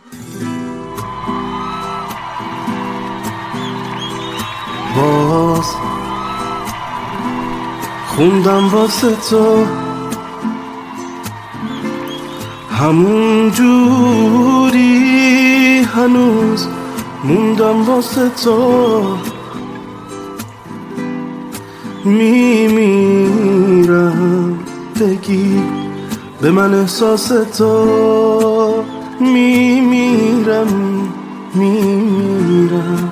باز خوندم واسه تو همون جوری هنوز موندم واسه تو میمیرم بگی به من احساس تو میمیرم میمیرم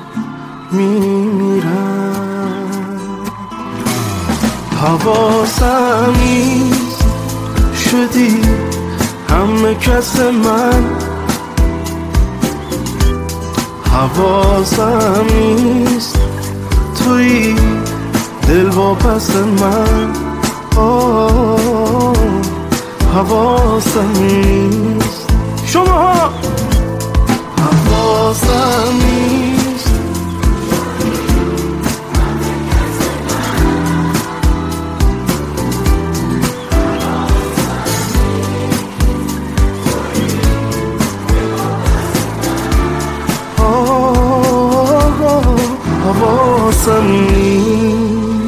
حواسم نیست شدی همه کس من حواسم نیست توی دل واپس من حواسم نیست شما حواسم نیست حواسم نیست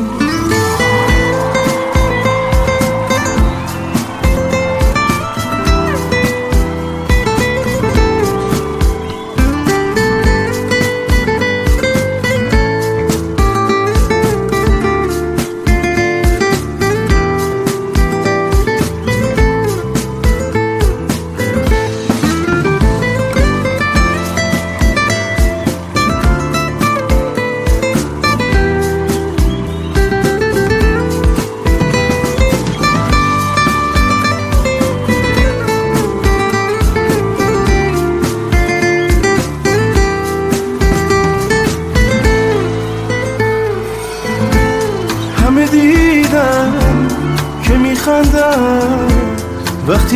همه دیدم که میخندم وقتی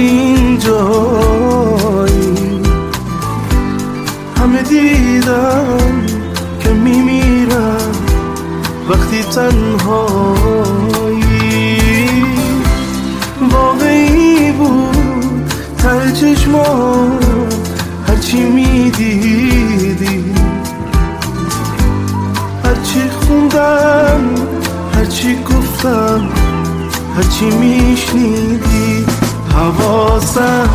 اینجایی همه دیدم که میمیرم وقتی تنهایی واقعی بود ته چشمام هرچی میدیدی هرچی خوندم هرچی گفتم هرچی میشنیدی حواسم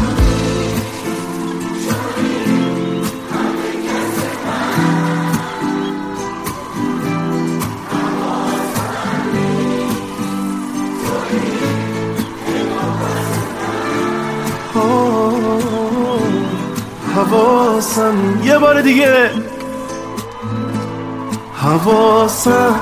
حواسم یه بار دیگه حواسم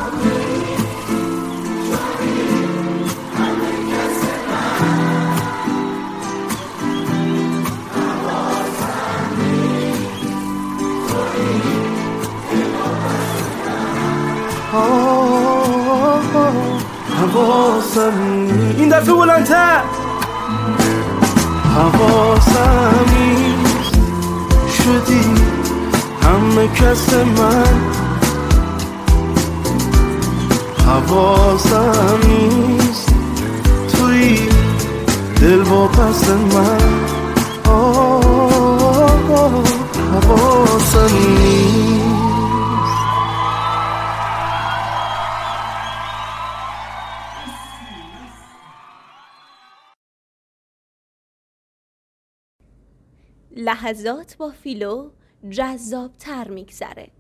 حواسم این دفعه بلندتر حواسم نیست شدی همه کس من حواسم نیست توی دل واپس من حواسم نیست لحظات با فیلو جذاب‌تر میگذره.